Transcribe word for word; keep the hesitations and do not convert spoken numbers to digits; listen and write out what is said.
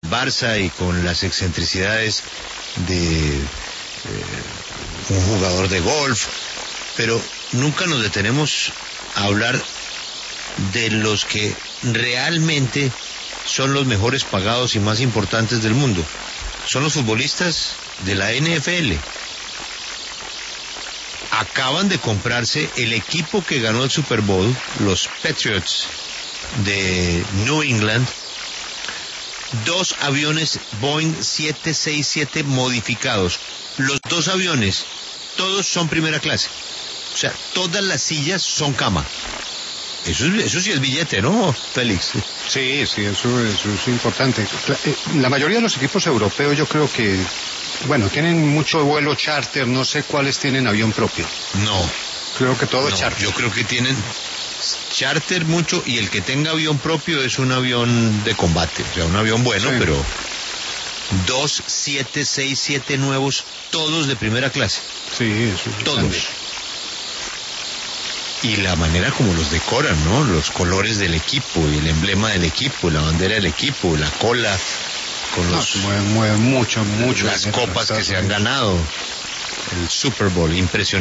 Barça y con las excentricidades de eh, un jugador de golf, pero nunca nos detenemos a hablar de los que realmente son los mejores pagados y más importantes del mundo. Son los futbolistas de la N F L. Acaban de comprarse el equipo que ganó el Super Bowl, los Patriots de New England, dos aviones Boeing siete sesenta y siete modificados. Los dos aviones, todos son primera clase. O sea, todas las sillas son cama. Eso, eso sí es billete, ¿no, Félix? Sí, sí, eso, eso es importante. La mayoría de los equipos europeos yo creo que, bueno, tienen mucho vuelo charter, no sé cuáles tienen avión propio. No. Creo que todo no, es charter. Yo creo que tienen charter mucho, y el que tenga avión propio es un avión de combate, o sea, un avión bueno, sí. Pero dos siete seis siete nuevos, todos de primera clase. Sí, eso es todos. Grande. Y la manera como los decoran, ¿no? Los colores del equipo, y el emblema del equipo, la bandera del equipo, la cola, con no, los... mueve, mueve mucho, mucho. Las copas que se han ganado, el Super Bowl, impresionante.